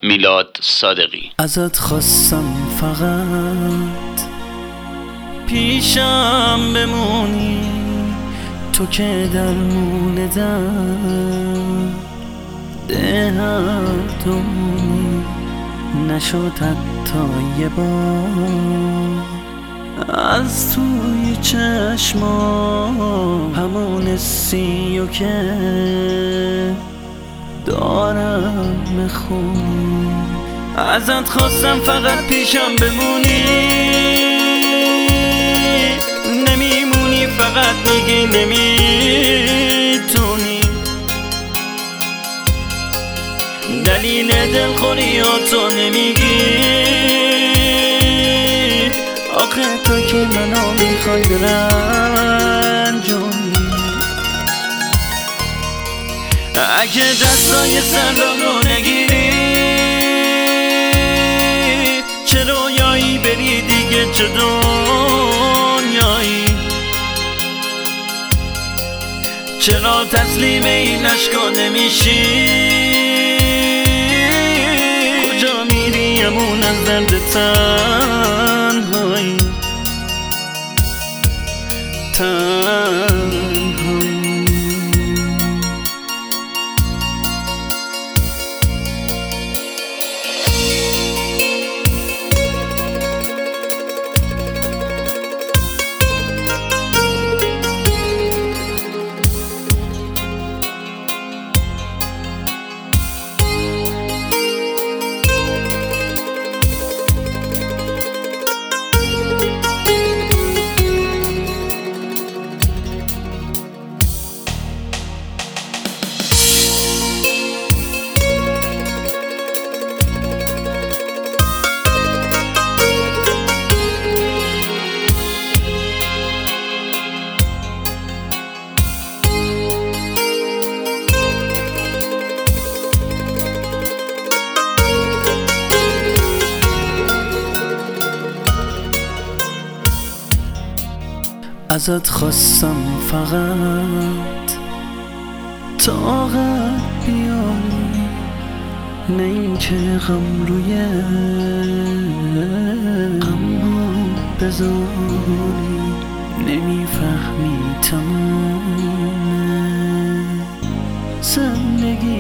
میلاد صادقی. ازت خواستم فقط پیشم بمونی، تو که درمون دردمونی، نشد حتی یه بار از توی چشمام همون حسیو که دارم میخونی. ازت خواستم فقط پیشم بمونی، نمیمونی، فقط میگی نمیتونی. دلیل دلخوریاتو نمیگی، آخه تو که منو میخوای برنجونی. اگه دستای سرامو نگیری، چه رویایی بری دیگه، چه دنیایی، چرا تسلیم این عشقا نمیشی؟ کجا میری امون از درد تنهایی؟ ازت خواستم فقط طاقت بیاری، نه این که غم روی غم‌ها بذاری. نمیفهمی تمام زندگی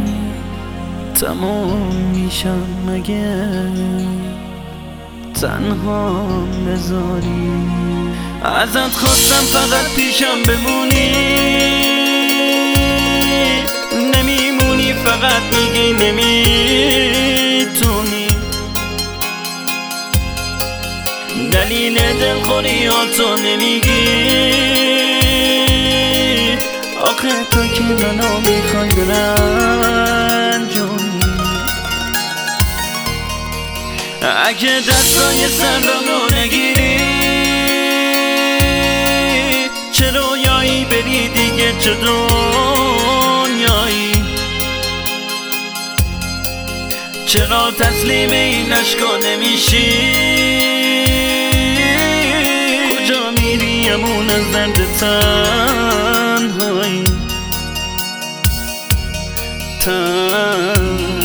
تمام میشم مگه تنها بذاری. ازت خواستم فقط پیشم بمونی، نمیمونی، فقط میگی نمیتونی. دلیل دلخوریاتو نمیگی، آخه تو که منو میخوای برنجونی. اگه دستای سرامو نگیری، چه رویایی بری دیگه، چه دنیایی، چرا تسلیم این عشقا نمیشی؟ کجا میری امون از درد تنهایی؟